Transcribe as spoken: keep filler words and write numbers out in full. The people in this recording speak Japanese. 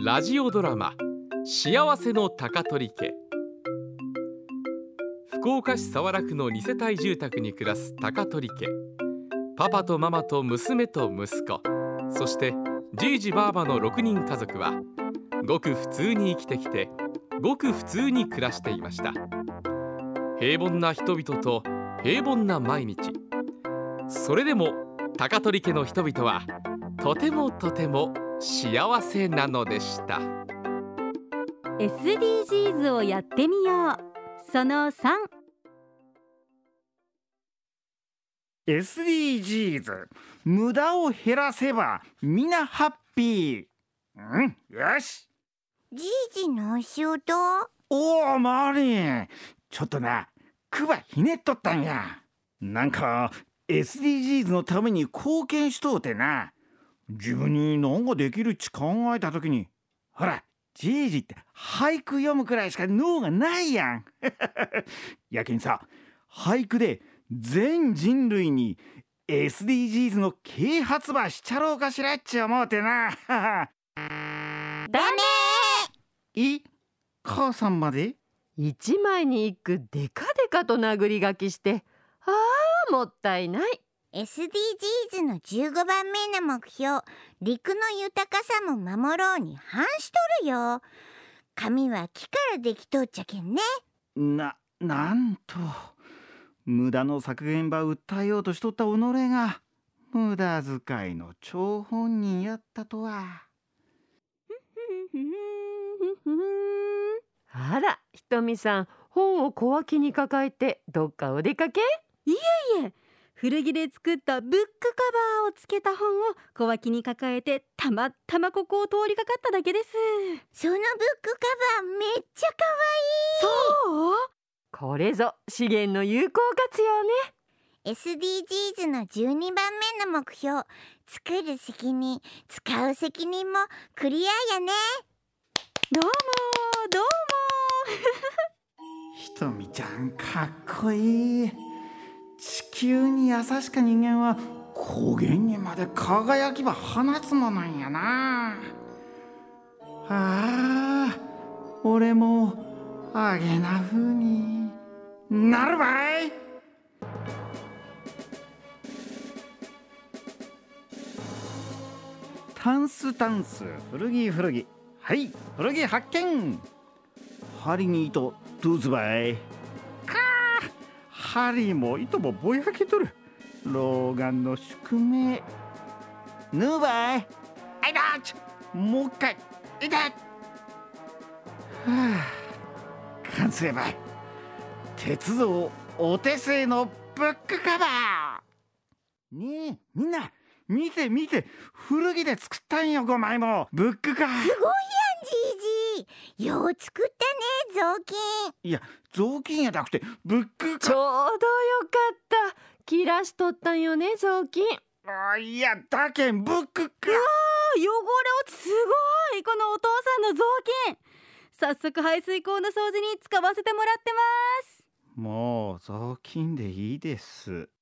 ラジオドラマ幸せの高取家。福岡市早良区のに世帯住宅に暮らす高取家。パパとママと娘と息子、そしてじいじばあばのろくにん家族はごく普通に生きてきて、ごく普通に暮らしていました。平凡な人々と平凡な毎日。それでも高取家の人々はとてもとても幸せなのでした。 エスディージーズ をやってみよう。そのさん。 エスディージーズ 無駄を減らせばみなハッピー。うん、よし。 じいじのお仕事？ おお、マリン、ちょっとな、くばひねっとったんや。なんか エスディージーズ のために貢献しとうてな。自分に何ができるっち考えたときに、ほら、じいじって俳句読むくらいしか脳がないやん。やけんさ、俳句で全人類に エスディージーズ の啓発ばしちゃろうかしらっち思うてな。 ダメい母さんまで一枚に一句デカデカと殴り書きして、ああもったいない。 エスディージーズ のじゅうごばんめの目標、陸の豊かさも守ろうに反しとるよ。紙は木からできとっちゃけんね。 な、なんと無駄の削減ば訴えようとしとった己が無駄遣いの張本人やったとは。 あら、ひとみさん、本を小脇に抱えてどっかお出かけ？ いえいえ、古着で作ったブックカバーをつけた本を小脇に抱えて、たまたまここを通りかかっただけです。 そのブックカバーめっちゃかわそう？ これぞ資源の有効活用ね。 いい。 エスディージーズ のじゅうにばんめの目標、作る責任、使う責任もクリアやね。 どうもどうも。 ひとみちゃんかっこいい。地球に優しか人間は光源にまで輝きば放つものなんやな。ああ、俺もあげなふうになるばい。タンスタンス、古着古着、はい、古着発見。針に糸どうぞばい。かあ、針も糸もぼやけとる。老眼の宿命。ぬばい。あいだち、もう一回いて。はあ、完成ばい。鉄道お手製のブックカバー。ねえみんな、見て見て、古着で作ったんよ、ごまいもブックカー。 すごいやん、じいじ。よう作ったね、雑巾。 いや、雑巾やなくてブックカー。 ちょうどよかった。切らしとったんよね、雑巾。 あ、いや、だけんブックカー。 うわー、汚れ落ちすごい。このお父さんの雑巾、早速排水口の掃除に使わせてもらってます。 もう雑巾でいいです。